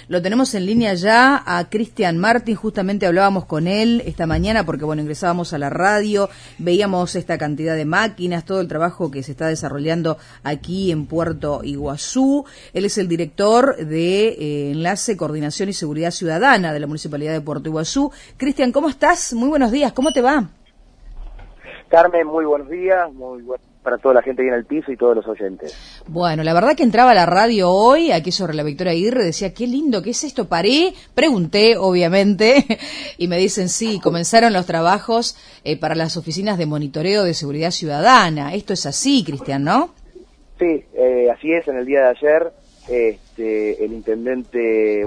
Lo tenemos en línea ya a Cristian Martín, justamente hablábamos con él esta mañana porque, bueno, ingresábamos a la radio, veíamos esta cantidad de máquinas, todo el trabajo que se está desarrollando aquí en Puerto Iguazú. Él es el director de Enlace, Coordinación y Seguridad Ciudadana de la Municipalidad de Puerto Iguazú. Cristian, ¿cómo estás? Muy buenos días, ¿cómo te va? Carmen, muy buenos días, muy bueno para toda la gente que viene al piso y todos los oyentes. Bueno, la verdad que entraba a la radio hoy, aquí sobre la Victoria Aguirre, decía, qué lindo, ¿qué es esto? Paré, pregunté, obviamente, y me dicen, sí, comenzaron los trabajos para las oficinas de monitoreo de seguridad ciudadana. Esto es así, Cristian, ¿no? Sí, así es, en el día de ayer, el intendente,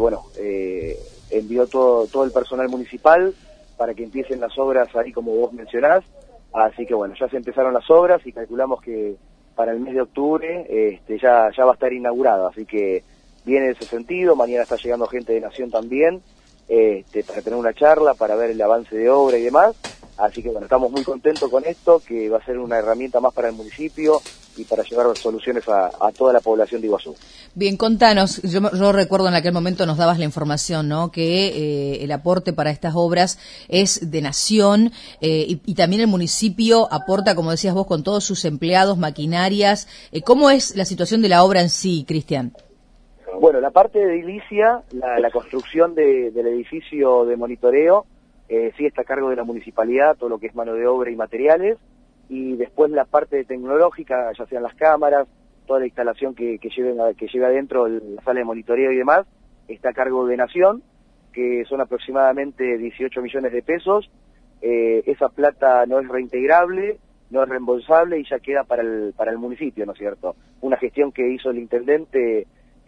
envió todo el personal municipal para que empiecen las obras ahí como vos mencionás. Así que bueno, ya se empezaron las obras y calculamos que para el mes de octubre ya va a estar inaugurado, así que viene en ese sentido. Mañana está llegando gente de Nación también, para tener una charla, para ver el avance de obra y demás. Así que bueno, estamos muy contentos con esto, que va a ser una herramienta más para el municipio y para llevar soluciones a toda la población de Iguazú. Bien, contanos, yo recuerdo en aquel momento nos dabas la información, ¿no? Que el aporte para estas obras es de Nación y también el municipio aporta, como decías vos, con todos sus empleados, maquinarias. ¿Cómo es la situación de la obra en sí, Cristian? Bueno, la parte de edilicia, la construcción del edificio de monitoreo, sí está a cargo de la municipalidad, todo lo que es mano de obra y materiales, y después la parte tecnológica, ya sean las cámaras, toda la instalación que lleve adentro la sala de monitoreo y demás, está a cargo de Nación, que son aproximadamente 18 millones de pesos. Esa plata no es reintegrable, no es reembolsable y ya queda para el municipio, ¿no es cierto? Una gestión que hizo el intendente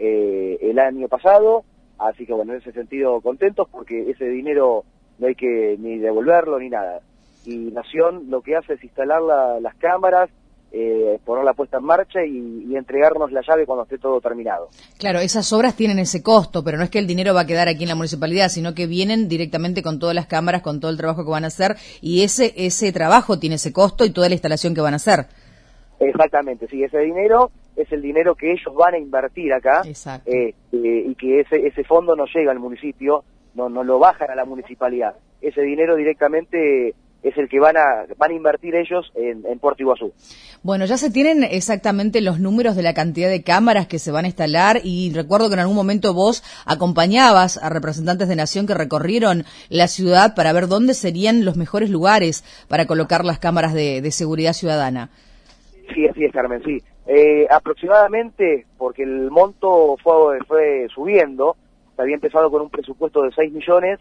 el año pasado, así que bueno, en ese sentido contentos porque ese dinero no hay que ni devolverlo ni nada. Y Nación lo que hace es instalar las cámaras, poner la puesta en marcha y entregarnos la llave cuando esté todo terminado. Claro, esas obras tienen ese costo, pero no es que el dinero va a quedar aquí en la municipalidad, sino que vienen directamente con todas las cámaras, con todo el trabajo que van a hacer, y ese trabajo tiene ese costo y toda la instalación que van a hacer. Exactamente, sí, ese dinero es el dinero que ellos van a invertir acá. Exacto. Y que ese fondo no llega al municipio, no lo bajan a la municipalidad. Ese dinero directamente es el que van a invertir ellos en Puerto Iguazú. Bueno, ya se tienen exactamente los números de la cantidad de cámaras que se van a instalar y recuerdo que en algún momento vos acompañabas a representantes de Nación que recorrieron la ciudad para ver dónde serían los mejores lugares para colocar las cámaras de seguridad ciudadana. Sí, así es, Carmen, sí. Aproximadamente, porque el monto fue subiendo, se había empezado con un presupuesto de 6 millones,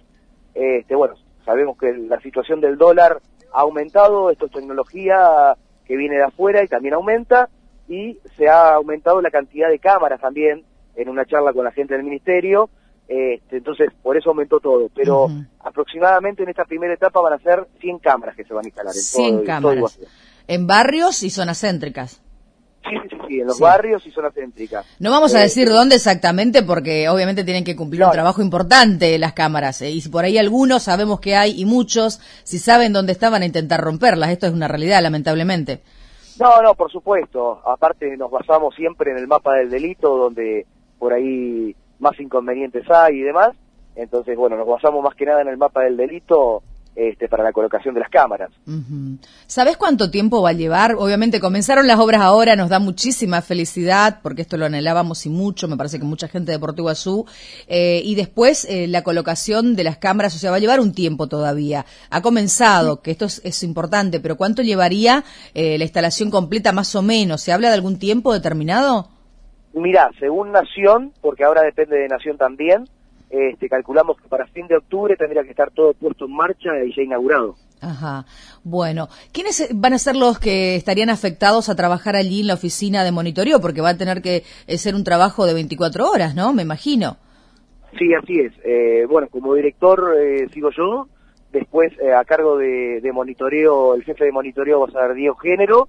sabemos que la situación del dólar ha aumentado, esto es tecnología que viene de afuera y también aumenta, y se ha aumentado la cantidad de cámaras también, en una charla con la gente del ministerio, entonces por eso aumentó todo, pero aproximadamente en esta primera etapa van a ser 100 cámaras que se van a instalar en 100 cámaras. En barrios y zonas céntricas. Sí, en los barrios y zonas céntricas. No vamos a decir dónde exactamente porque obviamente tienen que cumplir un trabajo importante las cámaras. Y si por ahí algunos sabemos que hay y muchos, si saben dónde están van a intentar romperlas. Esto es una realidad, lamentablemente. No, por supuesto. Aparte nos basamos siempre en el mapa del delito donde por ahí más inconvenientes hay y demás. Entonces, bueno, nos basamos más que nada en el mapa del delito para la colocación de las cámaras. ¿Sabés cuánto tiempo va a llevar? Obviamente comenzaron las obras ahora, nos da muchísima felicidad, porque esto lo anhelábamos y mucho, me parece que mucha gente de Puerto Iguazú, y después la colocación de las cámaras, o sea, va a llevar un tiempo todavía. Ha comenzado, que esto es importante, pero ¿cuánto llevaría la instalación completa más o menos? ¿Se habla de algún tiempo determinado? Mirá, según Nación, porque ahora depende de Nación también, calculamos que para fin de octubre tendría que estar todo puesto en marcha y ya inaugurado. Ajá. Bueno, ¿quiénes van a ser los que estarían afectados a trabajar allí en la oficina de monitoreo? Porque va a tener que ser un trabajo de 24 horas, ¿no? Me imagino. Sí, así es. Como director sigo yo. Después, a cargo de monitoreo, el jefe de monitoreo va a ser Diego Género.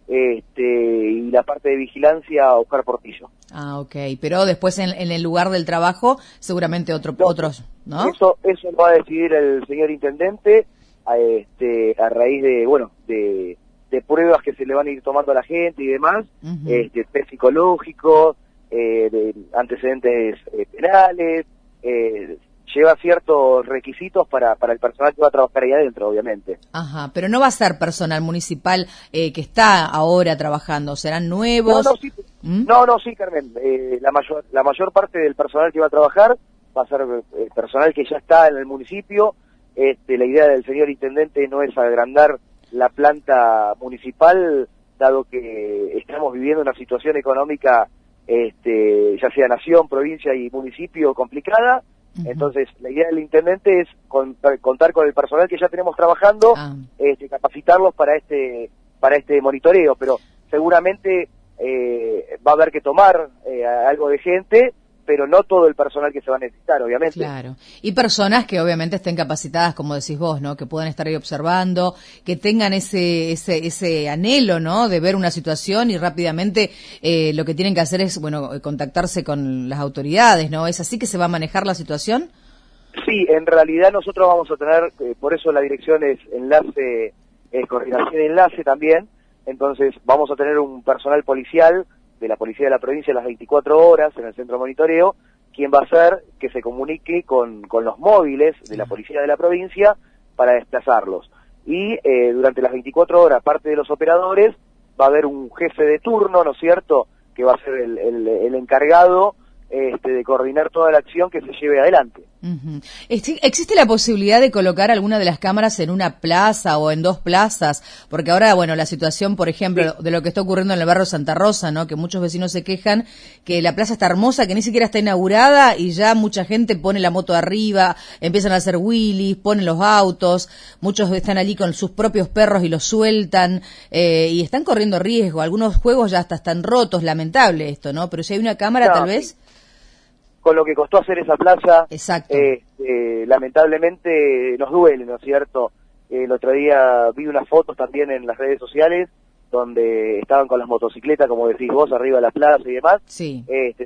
Y la parte de vigilancia Oscar Portillo. Ah, ok. Pero después en el lugar del trabajo seguramente otros, ¿no? Eso lo va a decidir el señor intendente a raíz de pruebas que se le van a ir tomando a la gente y demás, test psicológico, de antecedentes penales, lleva ciertos requisitos para el personal que va a trabajar ahí adentro, obviamente. Ajá, pero no va a ser personal municipal que está ahora trabajando, ¿serán nuevos? Sí, Carmen. La mayor parte del personal que va a trabajar va a ser personal que ya está en el municipio. La idea del señor intendente no es agrandar la planta municipal, dado que estamos viviendo una situación económica, ya sea nación, provincia y municipio, complicada. Entonces, la idea del intendente es contar con el personal que ya tenemos trabajando, capacitarlos para este monitoreo, pero seguramente va a haber que tomar algo de gente, pero no todo el personal que se va a necesitar, obviamente. Claro, y personas que obviamente estén capacitadas, como decís vos, ¿no? Que puedan estar ahí observando, que tengan ese anhelo, ¿no? De ver una situación y rápidamente lo que tienen que hacer es, bueno, contactarse con las autoridades, ¿no? ¿Es así que se va a manejar la situación? Sí, en realidad nosotros vamos a tener, por eso la dirección es enlace, coordinación y enlace también. Entonces vamos a tener un personal policial de la Policía de la Provincia a las 24 horas en el centro de monitoreo, quien va a hacer que se comunique con los móviles de la Policía de la Provincia para desplazarlos. Y durante las 24 horas, aparte de los operadores, va a haber un jefe de turno, ¿no es cierto?, que va a ser el encargado de coordinar toda la acción que se lleve adelante. ¿Existe la posibilidad de colocar alguna de las cámaras en una plaza o en 2 plazas? Porque ahora, bueno, la situación, por ejemplo, de lo que está ocurriendo en el barrio Santa Rosa, ¿no? Que muchos vecinos se quejan que la plaza está hermosa, que ni siquiera está inaugurada y ya mucha gente pone la moto arriba, empiezan a hacer wheelies, ponen los autos, muchos están allí con sus propios perros y los sueltan y están corriendo riesgo. Algunos juegos ya hasta están rotos, lamentable esto, ¿no? Pero si hay una cámara, tal vez... Con lo que costó hacer esa plaza, lamentablemente nos duele, ¿no es cierto? El otro día vi unas fotos también en las redes sociales donde estaban con las motocicletas, como decís vos, arriba de la plaza y demás. Sí.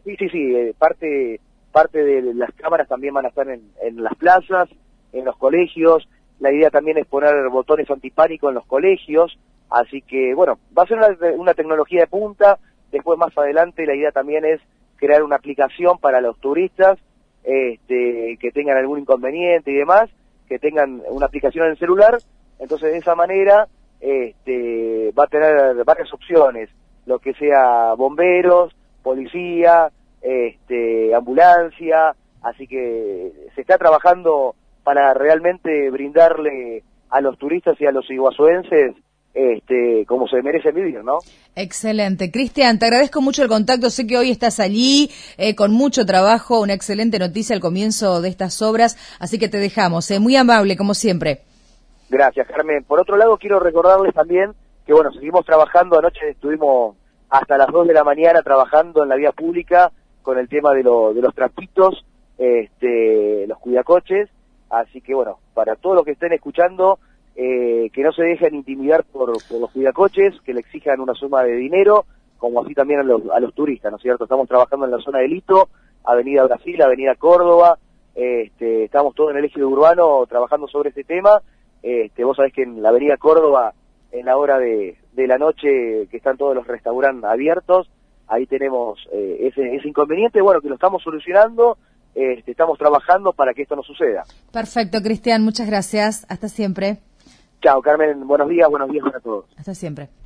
Parte de las cámaras también van a estar en las plazas, en los colegios. La idea también es poner botones antipánico en los colegios. Así que, bueno, va a ser una tecnología de punta. Después, más adelante, la idea también es crear una aplicación para los turistas que tengan algún inconveniente y demás, que tengan una aplicación en el celular. Entonces, de esa manera va a tener varias opciones, lo que sea bomberos, policía, ambulancia. Así que se está trabajando para realmente brindarle a los turistas y a los iguazuenses como se merece vivir, ¿no? Excelente. Cristian, te agradezco mucho el contacto. Sé que hoy estás allí con mucho trabajo, una excelente noticia al comienzo de estas obras, así que te dejamos. Muy amable, como siempre. Gracias, Carmen. Por otro lado, quiero recordarles también que, bueno, seguimos trabajando. Anoche estuvimos hasta las 2 de la mañana trabajando en la vía pública con el tema de los trapitos, los cuidacoches. Así que, bueno, para todos los que estén escuchando, que no se dejen intimidar por los cuidacoches, que le exijan una suma de dinero, como así también a los turistas, ¿no es cierto? Estamos trabajando en la zona de Lito, Avenida Brasil, Avenida Córdoba, estamos todos en el eje urbano trabajando sobre este tema. Vos sabés que en la Avenida Córdoba, en la hora de la noche, que están todos los restaurantes abiertos, ahí tenemos ese inconveniente, bueno, que lo estamos solucionando. Estamos trabajando para que esto no suceda. Perfecto, Cristian, muchas gracias. Hasta siempre. Chao, Carmen. Buenos días para todos. Hasta siempre.